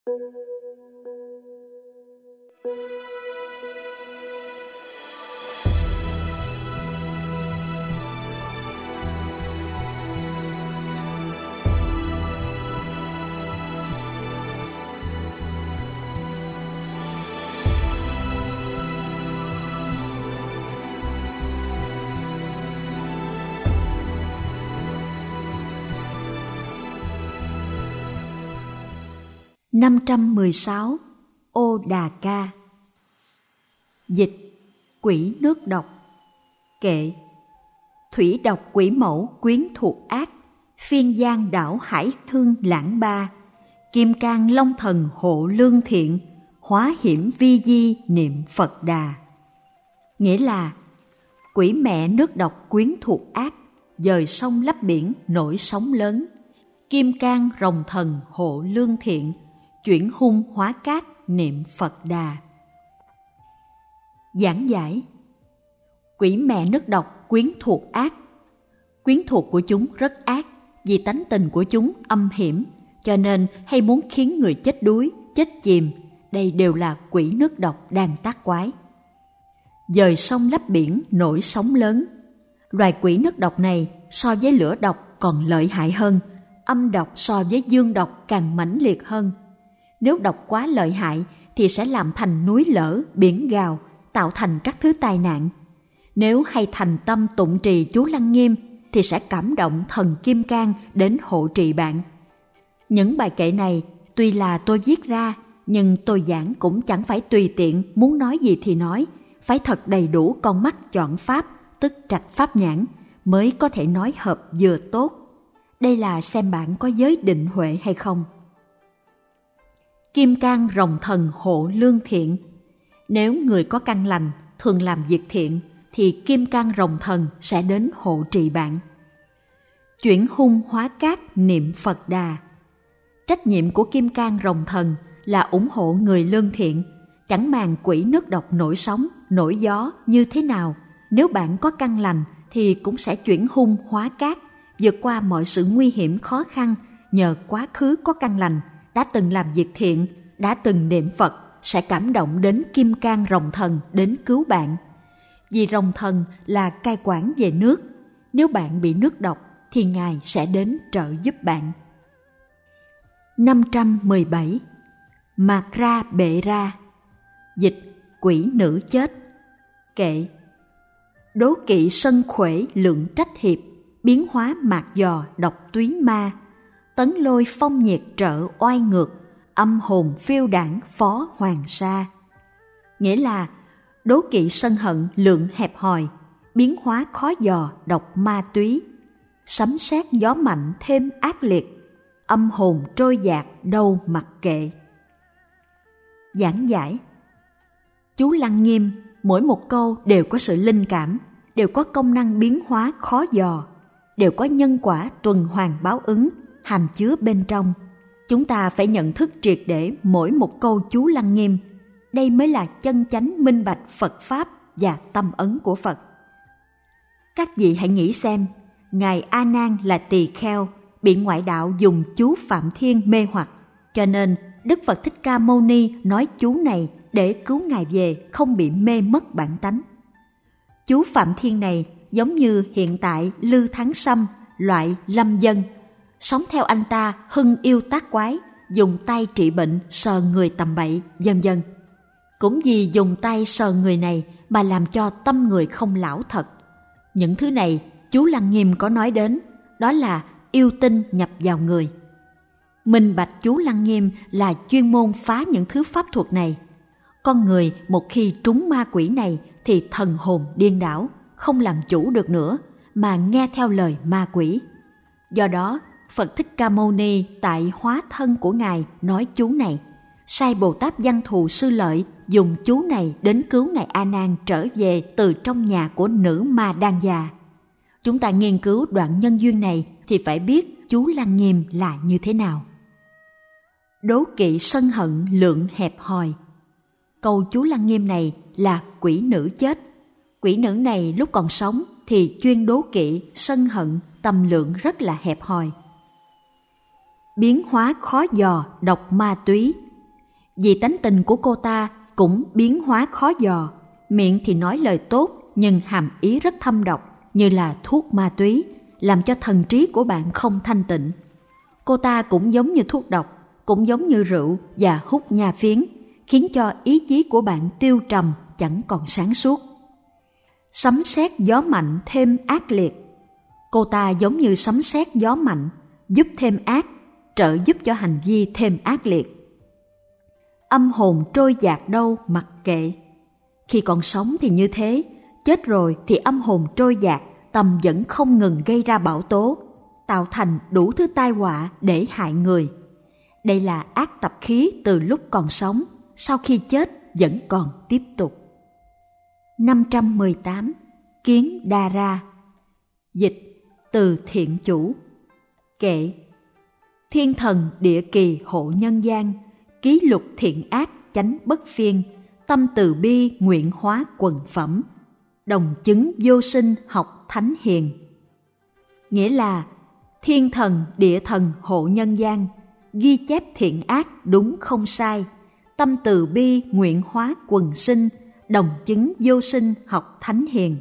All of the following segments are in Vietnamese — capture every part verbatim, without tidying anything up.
năm trăm mười sáu. Ô Đà Ca. Dịch: Quỷ nước độc. Kệ: Thủy độc quỷ mẫu quyến thuộc ác, phiên giang đảo hải thương lãng ba, kim cang long thần hộ lương thiện, hóa hiểm vi di niệm Phật Đà. Nghĩa là quỷ mẹ nước độc quyến thuộc ác, dời sông lấp biển nổi sóng lớn, kim cang rồng thần hộ lương thiện, chuyển hung hóa cát niệm Phật Đà. Giảng giải: Quỷ mẹ nước độc quyến thuộc ác. Quyến thuộc của chúng rất ác, vì tánh tình của chúng âm hiểm, cho nên hay muốn khiến người chết đuối, chết chìm. Đây đều là quỷ nước độc đang tác quái. Dời sông lấp biển nổi sóng lớn. Loài quỷ nước độc này so với lửa độc còn lợi hại hơn, âm độc so với dương độc càng mãnh liệt hơn. Nếu độc quá lợi hại thì sẽ làm thành núi lở, biển gào, tạo thành các thứ tai nạn. Nếu hay thành tâm tụng trì chú Lăng Nghiêm thì sẽ cảm động thần Kim Cang đến hộ trì bạn. Những bài kệ này tuy là tôi viết ra, nhưng tôi giảng cũng chẳng phải tùy tiện, muốn nói gì thì nói, phải thật đầy đủ con mắt chọn pháp, tức trạch pháp nhãn, mới có thể nói hợp vừa tốt. Đây là xem bạn có giới định huệ hay không. Kim cang rồng thần hộ lương thiện. Nếu người có căn lành, thường làm việc thiện, thì kim cang rồng thần sẽ đến hộ trì bạn. Chuyển hung hóa cát niệm Phật Đà. Trách nhiệm của kim cang rồng thần là ủng hộ người lương thiện, chẳng màng quỷ nước độc nổi sóng, nổi gió như thế nào. Nếu bạn có căn lành thì cũng sẽ chuyển hung hóa cát, vượt qua mọi sự nguy hiểm khó khăn nhờ quá khứ có căn lành, đã từng làm việc thiện, đã từng niệm Phật, sẽ cảm động đến kim cang rồng thần đến cứu bạn. Vì rồng thần là cai quản về nước, nếu bạn bị nước độc thì Ngài sẽ đến trợ giúp bạn. năm trăm mười bảy. Mạt ra bệ ra. Dịch: Quỷ nữ chết. Kệ: Đố kỵ sân khuể lượng trách hiệp, biến hóa mạt dò độc túy ma, tấn lôi phong nhiệt trợ oai ngược, âm hồn phiêu đảng phó hoàng sa. Nghĩa là đố kỵ sân hận lượng hẹp hòi, biến hóa khó dò độc ma túy, sấm sét gió mạnh thêm ác liệt, âm hồn trôi dạt đâu mặc kệ. Giảng giải: Chú Lăng Nghiêm mỗi một câu đều có sự linh cảm, đều có công năng biến hóa khó dò, đều có nhân quả tuần hoàn báo ứng hàm chứa bên trong. Chúng ta phải nhận thức triệt để mỗi một câu chú Lăng Nghiêm. Đây mới là chân chánh minh bạch Phật Pháp và tâm ấn của Phật. Các vị hãy nghĩ xem, Ngài A Nan là tỳ kheo, bị ngoại đạo dùng chú Phạm Thiên mê hoặc, cho nên Đức Phật Thích Ca Mâu Ni nói chú này để cứu Ngài về không bị mê mất bản tánh. Chú Phạm Thiên này giống như hiện tại Lư Thắng Sâm, loại lâm dân, sống theo anh ta hưng yêu tác quái, dùng tay trị bệnh, sờ người tầm bậy, vân vân. Cũng vì dùng tay sờ người này mà làm cho tâm người không lão thật. Những thứ này chú Lăng Nghiêm có nói đến, đó là yêu tinh nhập vào người. Minh bạch chú Lăng Nghiêm là chuyên môn phá những thứ pháp thuật này. Con người một khi trúng ma quỷ này thì thần hồn điên đảo, không làm chủ được nữa, mà nghe theo lời ma quỷ. Do đó, Phật Thích Ca Mâu Ni tại hóa thân của Ngài nói chú này, sai Bồ Tát Văn Thù Sư Lợi dùng chú này đến cứu Ngài A Nan trở về từ trong nhà của nữ ma đan già. Chúng ta nghiên cứu đoạn nhân duyên này thì phải biết chú Lăng Nghiêm là như thế nào. Đố kỵ sân hận lượng hẹp hòi. Câu chú Lăng Nghiêm này là quỷ nữ chết. Quỷ nữ này lúc còn sống thì chuyên đố kỵ, sân hận, tâm lượng rất là hẹp hòi. Biến hóa khó dò độc ma túy, Vì tánh tình của cô ta cũng biến hóa khó dò, miệng thì nói lời tốt nhưng hàm ý rất thâm độc, như là thuốc ma túy, làm cho thần trí của bạn không thanh tịnh. Cô ta cũng giống như thuốc độc, cũng giống như rượu và hút nha phiến, khiến cho ý chí của bạn tiêu trầm, chẳng còn sáng suốt. Sấm sét gió mạnh thêm ác liệt. Cô ta giống như sấm sét gió mạnh, giúp thêm ác, trợ giúp cho hành vi thêm ác liệt. Âm hồn trôi dạt đâu mặc kệ. Khi còn sống thì như thế, chết rồi thì âm hồn trôi dạt, tâm vẫn không ngừng gây ra bão tố, tạo thành đủ thứ tai họa để hại người. Đây là ác tập khí từ lúc còn sống, sau khi chết vẫn còn tiếp tục. năm trăm mười tám. Kiến đa ra. Dịch từ thiện chủ. Kệ: thiên thần địa kỳ hộ nhân gian, ký lục thiện ác chánh bất phiên, tâm từ bi nguyện hóa quần phẩm, đồng chứng vô sinh học thánh hiền. Nghĩa là thiên thần địa thần hộ nhân gian, ghi chép thiện ác đúng không sai, tâm từ bi nguyện hóa quần sinh, đồng chứng vô sinh học thánh hiền.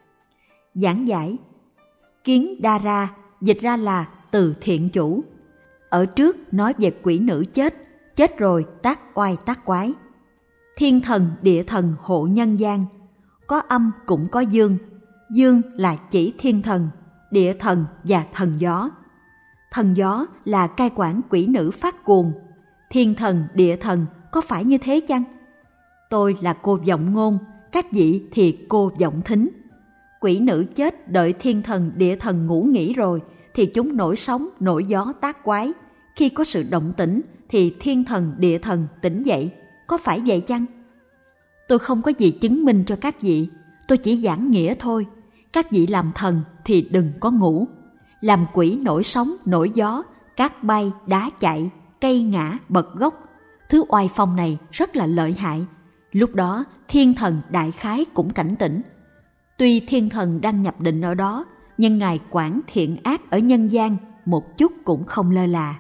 Giảng giải: kiến đa ra dịch ra là từ thiện chủ. Ở trước nói về quỷ nữ chết, chết rồi tác oai tác quái. Thiên thần địa thần hộ nhân gian, có âm cũng có dương. Dương là chỉ thiên thần, địa thần và thần gió. Thần gió là cai quản quỷ nữ phát cuồng. Thiên thần địa thần có phải như thế chăng? Tôi là cô vọng ngôn, các vị thì cô vọng thính. Quỷ nữ chết đợi thiên thần địa thần ngủ nghỉ rồi thì chúng nổi sóng nổi gió tác quái. Khi có sự động tĩnh thì thiên thần địa thần tỉnh dậy, có phải vậy chăng? Tôi không có gì chứng minh cho các vị, tôi chỉ giảng nghĩa thôi. Các vị làm thần thì đừng có ngủ. Làm quỷ nổi sóng nổi gió, cát bay đá chạy, cây ngã bật gốc. Thứ oai phong này rất là lợi hại. Lúc đó thiên thần đại khái cũng cảnh tỉnh. Tuy thiên thần đang nhập định ở đó, nhưng ngài quản thiện ác ở nhân gian một chút cũng không lơ là.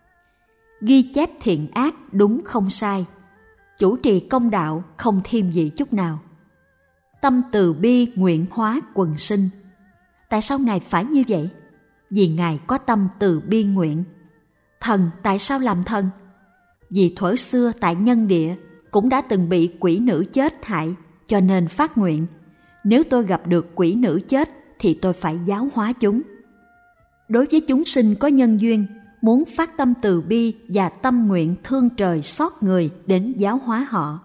Ghi chép thiện ác đúng không sai, chủ trì công đạo không thêm gì chút nào. Tâm từ bi nguyện hóa quần sinh. Tại sao ngài phải như vậy? Vì ngài có tâm từ bi nguyện. Thần tại sao làm thần? Vì thuở xưa tại nhân địa cũng đã từng bị quỷ nữ chết hại, cho nên phát nguyện: nếu tôi gặp được quỷ nữ chết thì tôi phải giáo hóa chúng. Đối với chúng sinh có nhân duyên, muốn phát tâm từ bi và tâm nguyện thương trời xót người đến giáo hóa họ.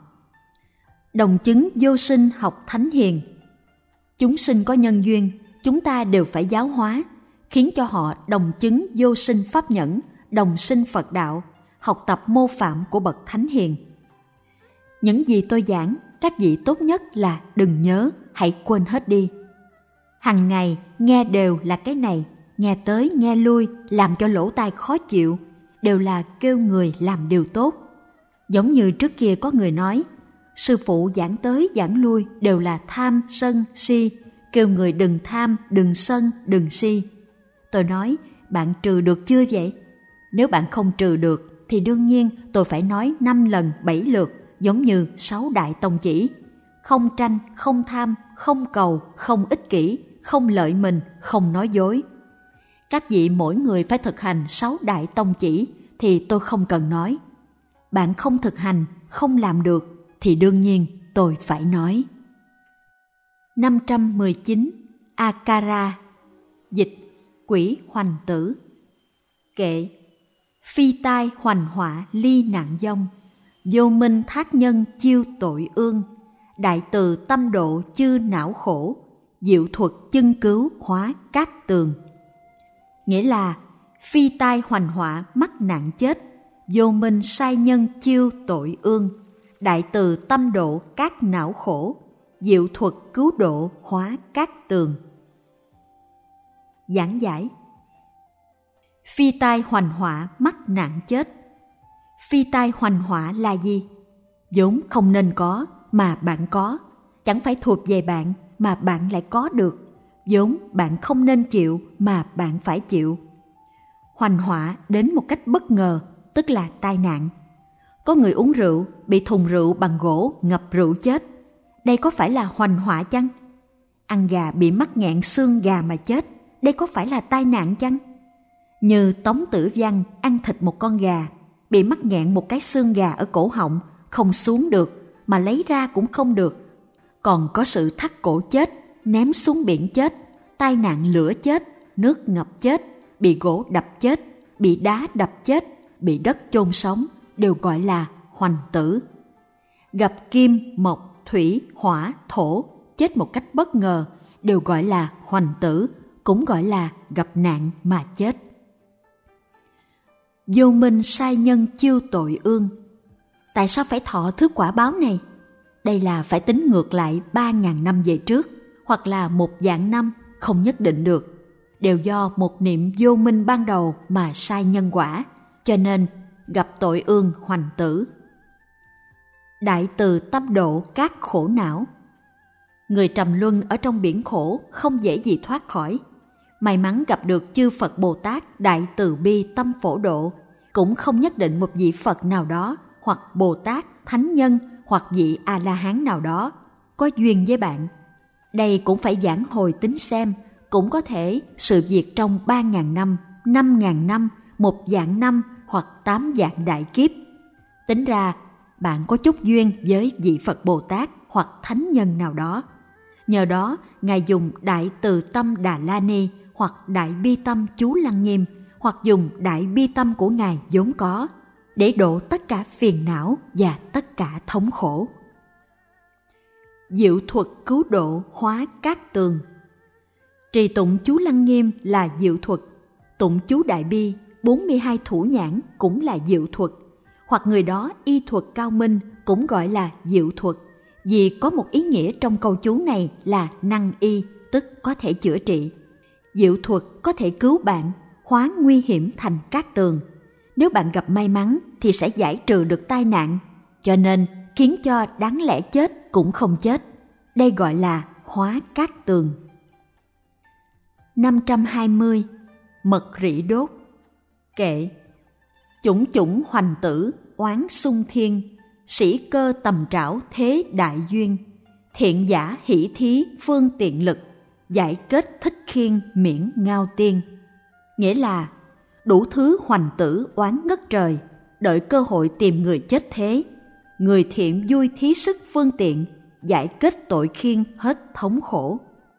Đồng chứng vô sinh học thánh hiền. Chúng sinh có nhân duyên, chúng ta đều phải giáo hóa, khiến cho họ đồng chứng vô sinh pháp nhẫn, đồng sinh Phật đạo, học tập mô phạm của bậc thánh hiền. Những gì tôi giảng, các vị tốt nhất là đừng nhớ, hãy quên hết đi. Hằng ngày nghe đều là cái này, nghe tới nghe lui làm cho lỗ tai khó chịu, đều là kêu người làm điều tốt. Giống như trước kia có người nói, sư phụ giảng tới giảng lui đều là tham sân si, kêu người đừng tham, đừng sân, đừng si. Tôi nói, bạn trừ được chưa vậy? Nếu bạn không trừ được thì đương nhiên tôi phải nói năm lần bảy lượt, giống như sáu đại tông chỉ: không tranh, không tham, không cầu, không ích kỷ, không lợi mình, không nói dối. Các vị mỗi người phải thực hành sáu đại tông chỉ thì tôi không cần nói. Bạn không thực hành, không làm được thì đương nhiên tôi phải nói. năm trăm mười chín. Akara. Dịch quỷ hoành tử. Kệ: phi tai hoành họa ly nạn vong, vô minh thác nhân chiêu tội ương, đại từ tâm độ chư não khổ, diệu thuật chân cứu hóa cát tường. Nghĩa là phi tai hoành họa mắc nạn chết, vô minh sai nhân chiêu tội ương, đại từ tâm độ các não khổ, diệu thuật cứu độ hóa cát tường. Giảng giải: phi tai hoành họa mắc nạn chết. Phi tai hoành họa là gì? Vốn không nên có mà bạn có, chẳng phải thuộc về bạn mà bạn lại có được, vốn bạn không nên chịu mà bạn phải chịu. Hoành họa đến một cách bất ngờ, tức là tai nạn. Có người uống rượu, bị thùng rượu bằng gỗ ngập rượu chết. Đây có phải là hoành họa chăng? Ăn gà bị mắc nghẹn xương gà mà chết, đây có phải là tai nạn chăng? Như Tống Tử Văn ăn thịt một con gà, bị mắc nghẹn một cái xương gà ở cổ họng, không xuống được, mà lấy ra cũng không được. Còn có sự thắt cổ chết, ném xuống biển chết, tai nạn lửa chết, nước ngập chết, bị gỗ đập chết, bị đá đập chết, bị đất chôn sống, đều gọi là hoành tử. Gặp kim, mộc, thủy, hỏa, thổ, chết một cách bất ngờ, đều gọi là hoành tử, cũng gọi là gặp nạn mà chết. Vô minh sai nhân chiêu tội ương. Tại sao phải thọ thứ quả báo này? Đây là phải tính ngược lại ba ngàn năm về trước, hoặc là một vạn năm, không nhất định được. Đều do một niệm vô minh ban đầu mà sai nhân quả, cho nên gặp tội ương hoành tử. Đại từ tâm độ các khổ não. Người trầm luân ở trong biển khổ không dễ gì thoát khỏi. May mắn gặp được chư Phật Bồ Tát đại từ bi tâm phổ độ, cũng không nhất định một vị Phật nào đó, hoặc Bồ Tát, Thánh Nhân, hoặc vị A-la-hán nào đó có duyên với bạn. Đây cũng phải giảng hồi tính xem, cũng có thể sự việc trong ba ngàn năm, năm ngàn năm, một vạn năm hoặc tám vạn đại kiếp. Tính ra, bạn có chút duyên với vị Phật Bồ Tát hoặc Thánh Nhân nào đó. Nhờ đó, Ngài dùng Đại Từ Tâm Đà La Ni hoặc Đại Bi Tâm Chú Lăng Nghiêm, hoặc dùng Đại Bi Tâm của Ngài vốn có, để độ tất cả phiền não và tất cả thống khổ. Diệu thuật cứu độ hóa cát tường. Trì tụng chú Lăng Nghiêm là diệu thuật, tụng chú Đại Bi, bốn mươi hai thủ nhãn cũng là diệu thuật, hoặc người đó y thuật cao minh cũng gọi là diệu thuật, vì có một ý nghĩa trong câu chú này là năng y, tức có thể chữa trị. Diệu thuật có thể cứu bạn, hóa nguy hiểm thành cát tường. Nếu bạn gặp may mắn thì sẽ giải trừ được tai nạn, cho nên khiến cho đáng lẽ chết cũng không chết. Đây gọi là hóa cát tường. năm trăm hai mươi. Mật rỉ đốt. Kệ. Chủng chủng hoành tử, oán xung thiên, sĩ cơ tầm trảo thế đại duyên, thiện giả hỷ thí phương tiện lực, giải kết thích khiên miễn ngao tiên. Nghĩa là đủ thứ hoành tử oán ngất trời, đợi cơ hội tìm người chết thế. Người thiện vui thí sức phương tiện, giải kết tội khiên hết thống khổ.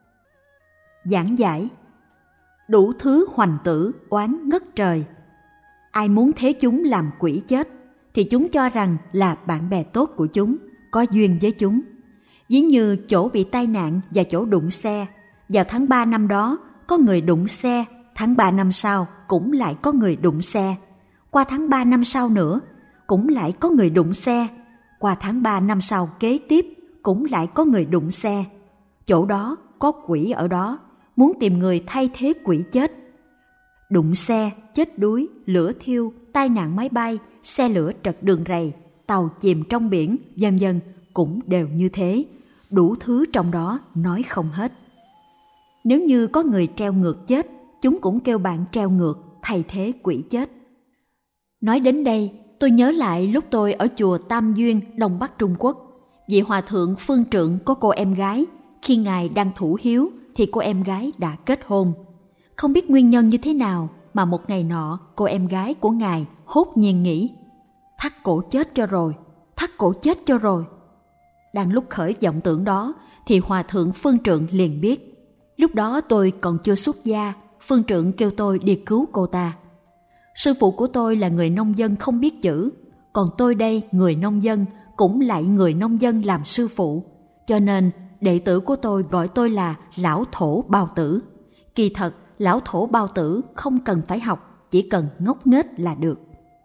Giảng giải. Đủ thứ hoành tử oán ngất trời. Ai muốn thế chúng làm quỷ chết, thì chúng cho rằng là bạn bè tốt của chúng, có duyên với chúng. Ví như chỗ bị tai nạn và chỗ đụng xe. Vào tháng ba năm đó, có người đụng xe, tháng ba năm sau cũng lại có người đụng xe. Qua tháng ba năm sau nữa, cũng lại có người đụng xe. Qua tháng ba năm sau kế tiếp, cũng lại có người đụng xe. Chỗ đó có quỷ ở đó, muốn tìm người thay thế quỷ chết. Đụng xe, chết đuối, lửa thiêu, tai nạn máy bay, xe lửa trật đường ray, tàu chìm trong biển, vân vân cũng đều như thế. Đủ thứ trong đó nói không hết. Nếu như có người treo ngược chết, chúng cũng kêu bạn treo ngược, thay thế quỷ chết. Nói đến đây, tôi nhớ lại lúc tôi ở chùa Tam Duyên, Đông Bắc Trung Quốc. Vị hòa thượng phương trượng có cô em gái, khi Ngài đang thủ hiếu thì cô em gái đã kết hôn. Không biết nguyên nhân như thế nào mà một ngày nọ cô em gái của Ngài hốt nhiên nghĩ: thắt cổ chết cho rồi, thắt cổ chết cho rồi. Đang lúc khởi vọng tưởng đó thì hòa thượng phương trượng liền biết. Lúc đó tôi còn chưa xuất gia, phương trượng kêu tôi đi cứu cô ta. Sư phụ của tôi là người nông dân không biết chữ, còn tôi đây người nông dân cũng lại người nông dân làm sư phụ, cho nên đệ tử của tôi gọi tôi là lão thổ bao tử. Kỳ thật, lão thổ bao tử không cần phải học, chỉ cần ngốc nghếch là được.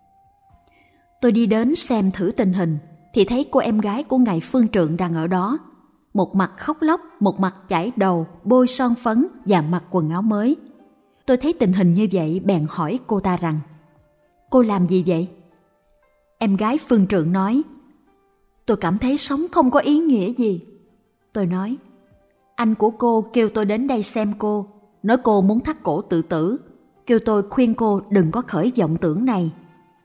Tôi đi đến xem thử tình hình, thì thấy cô em gái của ngài phương trượng đang ở đó. Một mặt khóc lóc, một mặt chải đầu, bôi son phấn và mặc quần áo mới. Tôi thấy tình hình như vậy bèn hỏi cô ta rằng: cô làm gì vậy? Em gái phương trượng nói: tôi cảm thấy sống không có ý nghĩa gì. Tôi nói: anh của cô kêu tôi đến đây xem cô, nói cô muốn thắt cổ tự tử, kêu tôi khuyên cô đừng có khởi vọng tưởng này.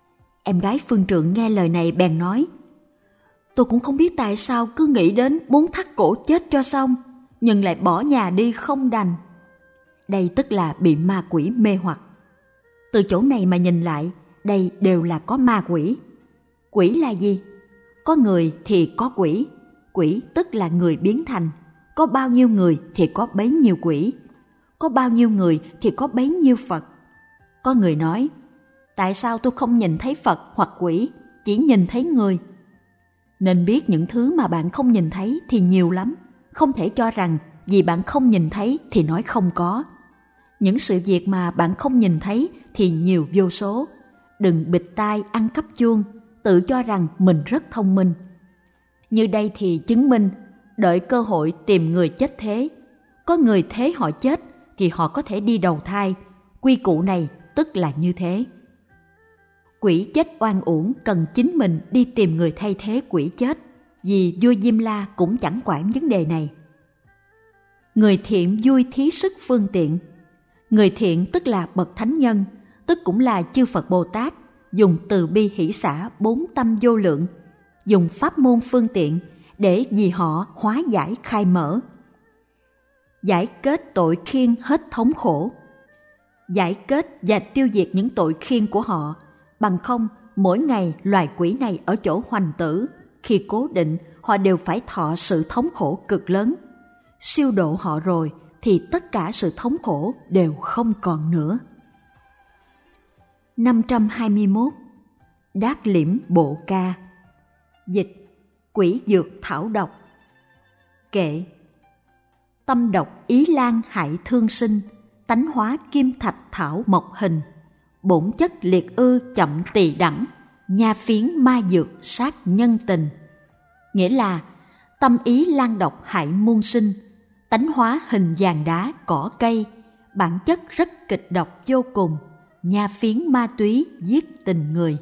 Em gái phương trượng nghe lời này bèn nói: tôi cũng không biết tại sao cứ nghĩ đến muốn thắt cổ chết cho xong, nhưng lại bỏ nhà đi không đành. Đây tức là bị ma quỷ mê hoặc. Từ chỗ này mà nhìn lại, đây đều là có ma quỷ. Quỷ là gì? Có người thì có quỷ. Quỷ tức là người biến thành. Có bao nhiêu người thì có bấy nhiêu quỷ. Có bao nhiêu người thì có bấy nhiêu Phật. Có người nói: tại sao tôi không nhìn thấy Phật hoặc quỷ, chỉ nhìn thấy người? Nên biết những thứ mà bạn không nhìn thấy thì nhiều lắm. Không thể cho rằng vì bạn không nhìn thấy thì nói không có. Những sự việc mà bạn không nhìn thấy thì nhiều vô số. Đừng bịt tai ăn cắp chuông, tự cho rằng mình rất thông minh. Như đây thì chứng minh, đợi cơ hội tìm người chết thế. Có người thế họ chết thì họ có thể đi đầu thai. Quy củ này tức là như thế. Quỷ chết oan uổng cần chính mình đi tìm người thay thế quỷ chết, vì vua Diêm La cũng chẳng quản vấn đề này. Người thiện vui thí sức phương tiện. Người thiện tức là bậc thánh nhân, tức cũng là chư Phật Bồ Tát, dùng từ bi hỷ xả bốn tâm vô lượng, dùng pháp môn phương tiện để vì họ hóa giải khai mở. Giải kết tội khiên hết thống khổ. Giải kết và tiêu diệt những tội khiên của họ, bằng không mỗi ngày loài quỷ này ở chỗ hoành tử, khi cố định họ đều phải thọ sự thống khổ cực lớn. Siêu độ họ rồi thì tất cả sự thống khổ đều không còn nữa. năm trăm hai mươi mốt. Đát liễm bộ ca. Dịch: quỷ dược thảo độc. Kệ: tâm độc ý lan hại thương sinh, tánh hóa kim thạch thảo mộc hình, bổn chất liệt ư chậm tỳ đẳng, nha phiến ma dược sát nhân tình. Nghĩa là tâm ý lan độc hại muôn sinh, tánh hóa hình vàng đá cỏ cây, bản chất rất kịch độc vô cùng, nha phiến ma túy giết tình người.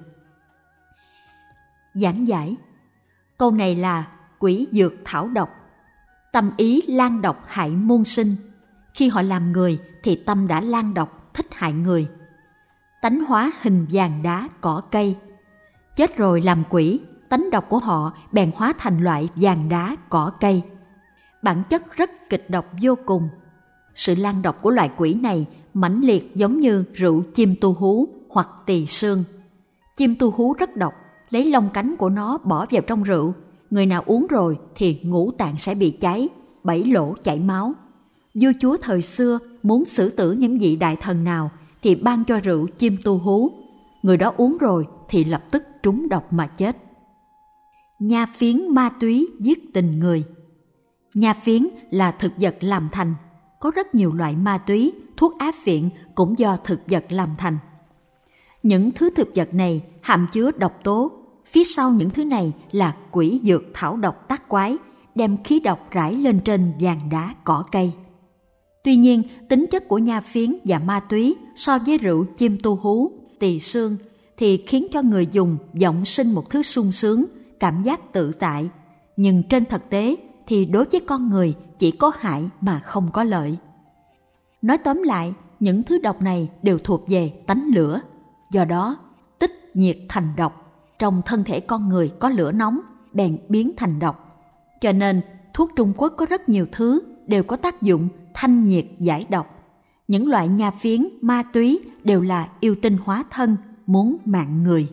Giảng giải: câu này là quỷ dược thảo độc. Tâm ý lan độc hại muôn sinh. Khi họ làm người thì tâm đã lan độc, thích hại người. Tánh hóa hình vàng đá cỏ cây. Chết rồi làm quỷ, tánh độc của họ bèn hóa thành loại vàng đá cỏ cây. Bản chất rất kịch độc vô cùng. Sự lan độc của loại quỷ này mãnh liệt giống như rượu chim tu hú hoặc tỳ xương. Chim tu hú rất độc, lấy lông cánh của nó bỏ vào trong rượu. Người nào uống rồi thì ngũ tạng sẽ bị cháy, bảy lỗ chảy máu. Vua chúa thời xưa muốn xử tử những vị đại thần nào thì ban cho rượu chim tu hú. Người đó uống rồi thì lập tức trúng độc mà chết. Nha phiến ma túy giết tình người. Nha phiến là thực vật làm thành. Có rất nhiều loại ma túy, thuốc áp viện cũng do thực vật làm thành. Những thứ thực vật này hàm chứa độc tố. Phía sau những thứ này là quỷ dược thảo độc tác quái, đem khí độc rải lên trên vàng đá cỏ cây. Tuy nhiên, tính chất của nha phiến và ma túy so với rượu chim tu hú, tỳ xương thì khiến cho người dùng vọng sinh một thứ sung sướng, cảm giác tự tại. Nhưng trên thực tế thì đối với con người chỉ có hại mà không có lợi. Nói tóm lại, những thứ độc này đều thuộc về tánh lửa. Do đó, tích nhiệt thành độc. Trong thân thể con người có lửa nóng, bèn biến thành độc. Cho nên, thuốc Trung Quốc có rất nhiều thứ đều có tác dụng thanh nhiệt giải độc. Những loại nha phiến, ma túy đều là yêu tinh hóa thân, muốn mạng người.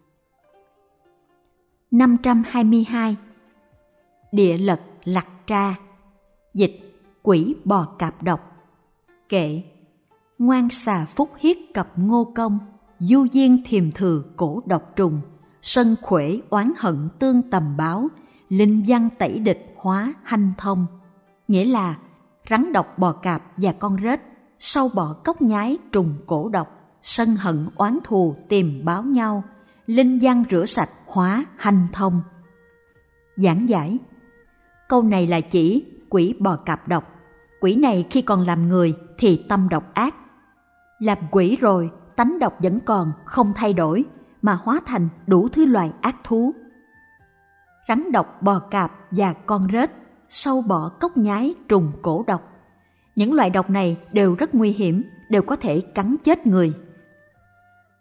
năm trăm hai mươi hai. Địa lật lặc tra. Dịch: quỷ bò cạp độc. Kệ: ngoan xà phúc hiết cập ngô công, du diên thiềm thừa cổ độc trùng, sân khuể oán hận tương tầm báo, linh văn tẩy địch hóa hanh thông. Nghĩa là rắn độc bò cạp và con rết, sâu bọ cốc nhái trùng cổ độc, sân hận oán thù tìm báo nhau, linh văn rửa sạch hóa hanh thông. Giảng giải: câu này là chỉ quỷ bò cạp độc. Quỷ này khi còn làm người thì tâm độc ác. Làm quỷ rồi, tánh độc vẫn còn, không thay đổi, mà hóa thành đủ thứ loài ác thú. Rắn độc bò cạp và con rết, sâu bọ cốc nhái trùng cổ độc. Những loại độc này đều rất nguy hiểm, đều có thể cắn chết người.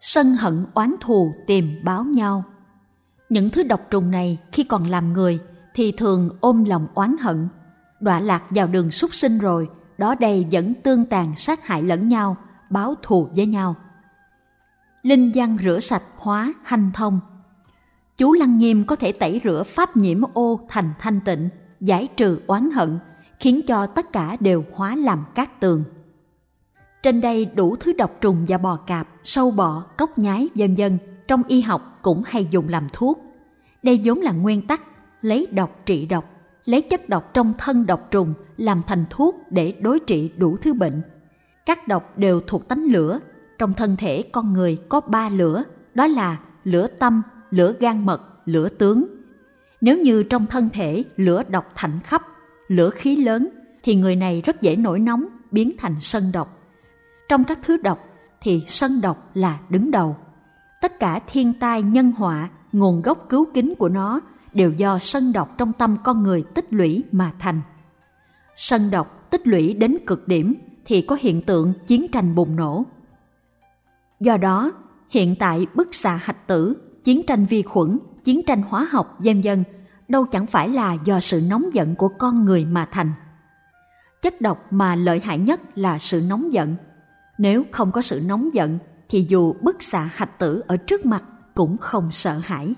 sân hận oán thù tìm báo nhau. Những thứ độc trùng này khi còn làm người thì thường ôm lòng oán hận, đọa lạc vào đường súc sinh rồi, đó đây vẫn tương tàn sát hại lẫn nhau, báo thù với nhau. Linh văn rửa sạch hóa hanh thông. Chú Lăng Nghiêm có thể tẩy rửa pháp nhiễm ô thành thanh tịnh, giải trừ oán hận, khiến cho tất cả đều hóa làm cát tường. Trên đây đủ thứ độc trùng và bò cạp, sâu bọ, cốc nhái vân vân trong y học cũng hay dùng làm thuốc. Đây vốn là nguyên tắc lấy độc trị độc, lấy chất độc trong thân độc trùng làm thành thuốc để đối trị đủ thứ bệnh. Các độc đều thuộc tánh lửa. Trong thân thể con người có ba lửa, đó là lửa tâm, lửa gan mật, lửa tướng. Nếu như trong thân thể lửa độc thạnh khắp, lửa khí lớn, thì người này rất dễ nổi nóng, biến thành sân độc. Trong các thứ độc thì sân độc là đứng đầu. Tất cả thiên tai nhân họa, nguồn gốc cứu kính của nó đều do sân độc trong tâm con người tích lũy mà thành. Sân độc tích lũy đến cực điểm thì có hiện tượng chiến tranh bùng nổ. Do đó, hiện tại bức xạ hạch tử, chiến tranh vi khuẩn, chiến tranh hóa học vân vân đâu chẳng phải là do sự nóng giận của con người mà thành. Chất độc mà lợi hại nhất là sự nóng giận. Nếu không có sự nóng giận thì dù bức xạ hạch tử ở trước mặt cũng không sợ hãi.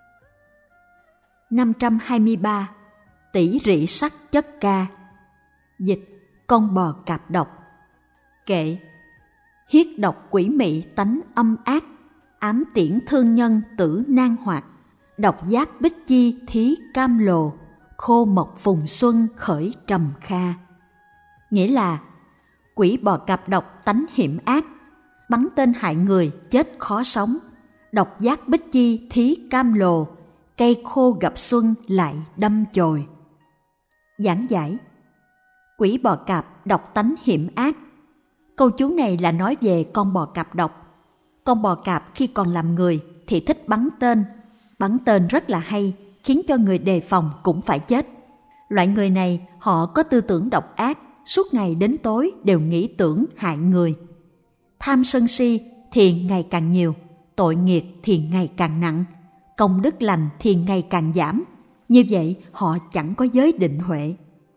năm trăm hai mươi ba. Tỷ rỉ sắc chất ca. Dịch: con bò cạp độc. Kệ: hiết độc quỷ mị tánh âm ác, ám tiễn thương nhân tử nan hoạt, độc giác bích chi thí cam lồ, khô mộc phùng xuân khởi trầm kha. Nghĩa là quỷ bò cạp độc tánh hiểm ác, bắn tên hại người chết khó sống, độc giác bích chi thí cam lồ, cây khô gặp xuân lại đâm chồi. Giảng giải: quỷ bò cạp độc tánh hiểm ác. Câu chú này là nói về con bò cạp độc. Con bò cạp khi còn làm người thì thích bắn tên. Bắn tên rất là hay, khiến cho người đề phòng cũng phải chết. Loại người này họ có tư tưởng độc ác, suốt ngày đến tối đều nghĩ tưởng hại người. Tham sân si thì ngày càng nhiều, tội nghiệp thì ngày càng nặng, công đức lành thì ngày càng giảm. Như vậy họ chẳng có giới định huệ.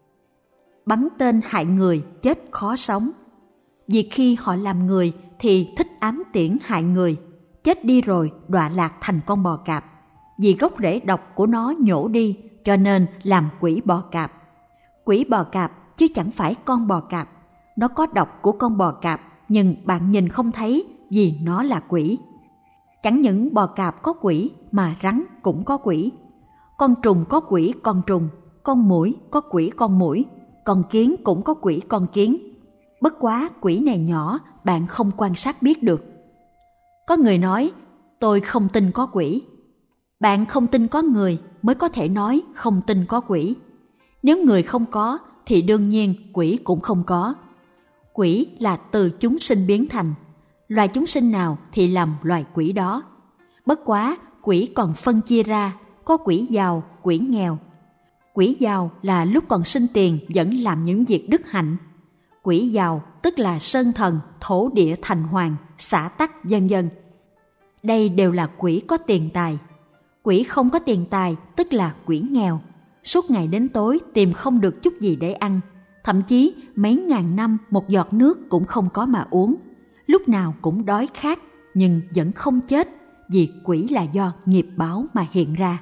Bắn tên hại người chết khó sống. Vì khi họ làm người thì thích ám tiễn hại người, chết đi rồi đọa lạc thành con bò cạp. Vì gốc rễ độc của nó nhổ đi cho nên làm quỷ bò cạp. Quỷ bò cạp chứ chẳng phải con bò cạp. Nó có độc của con bò cạp nhưng bạn nhìn không thấy vì nó là quỷ. Chẳng những bò cạp có quỷ mà rắn cũng có quỷ. Con trùng có quỷ con trùng, con muỗi có quỷ con muỗi, con kiến cũng có quỷ con kiến. Bất quá quỷ này nhỏ, bạn không quan sát biết được. Có người nói, tôi không tin có quỷ. Bạn không tin có người mới có thể nói không tin có quỷ. Nếu người không có thì đương nhiên quỷ cũng không có. Quỷ là từ chúng sinh biến thành. Loài chúng sinh nào thì làm loài quỷ đó. Bất quá quỷ còn phân chia ra, có quỷ giàu, quỷ nghèo. Quỷ giàu là lúc còn sinh tiền vẫn làm những việc đức hạnh. Quỷ giàu tức là sơn thần, thổ địa thành hoàng, xã tắc vân vân. Đây đều là quỷ có tiền tài. Quỷ không có tiền tài tức là quỷ nghèo. Suốt ngày đến tối tìm không được chút gì để ăn. Thậm chí mấy ngàn năm một giọt nước cũng không có mà uống. Lúc nào cũng đói khát nhưng vẫn không chết, vì quỷ là do nghiệp báo mà hiện ra.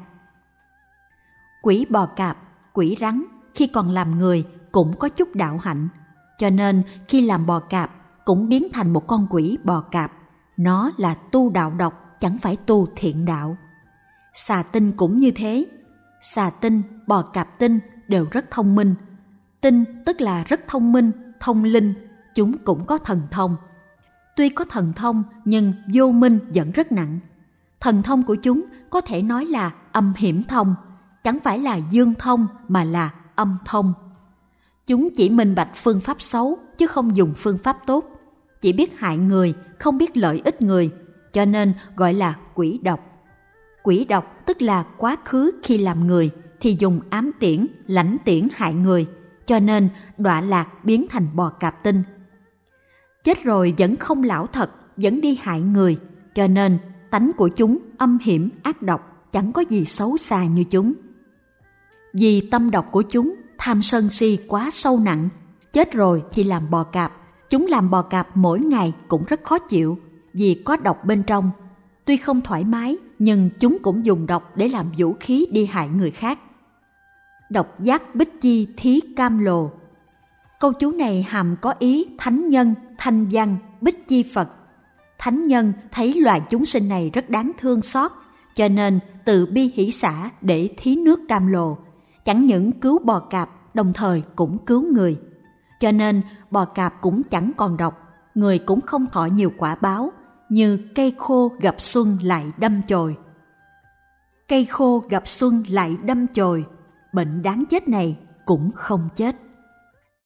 Quỷ bò cạp, quỷ rắn khi còn làm người cũng có chút đạo hạnh. Cho nên khi làm bò cạp cũng biến thành một con quỷ bò cạp. Nó là tu đạo độc, chẳng phải tu thiện đạo. Xà tinh cũng như thế. Xà tinh, bò cạp tinh đều rất thông minh. Tinh tức là rất thông minh, thông linh. Chúng cũng có thần thông. Tuy có thần thông nhưng vô minh vẫn rất nặng. Thần thông của chúng có thể nói là âm hiểm thông, chẳng phải là dương thông mà là âm thông. Chúng chỉ minh bạch phương pháp xấu chứ không dùng phương pháp tốt. Chỉ biết hại người, không biết lợi ích người, cho nên gọi là quỷ độc. Quỷ độc tức là quá khứ khi làm người thì dùng ám tiễn, lãnh tiễn hại người, cho nên đọa lạc biến thành bò cạp tinh. Chết rồi vẫn không lão thật, vẫn đi hại người, cho nên tánh của chúng âm hiểm ác độc, chẳng có gì xấu xa như chúng. Vì tâm độc của chúng, tham sân si quá sâu nặng, chết rồi thì làm bò cạp. Chúng làm bò cạp mỗi ngày cũng rất khó chịu, vì có độc bên trong. Tuy không thoải mái, nhưng chúng cũng dùng độc để làm vũ khí đi hại người khác. Độc giác bích chi thí cam lồ. Câu chú này hàm có ý thánh nhân, thanh văn, bích chi Phật. Thánh nhân thấy loài chúng sinh này rất đáng thương xót, cho nên từ bi hỷ xả để thí nước cam lồ, chẳng những cứu bò cạp, đồng thời cũng cứu người. Cho nên bò cạp cũng chẳng còn độc, người cũng không thọ nhiều quả báo, như cây khô gặp xuân lại đâm chồi. Cây khô gặp xuân lại đâm chồi, bệnh đáng chết này cũng không chết.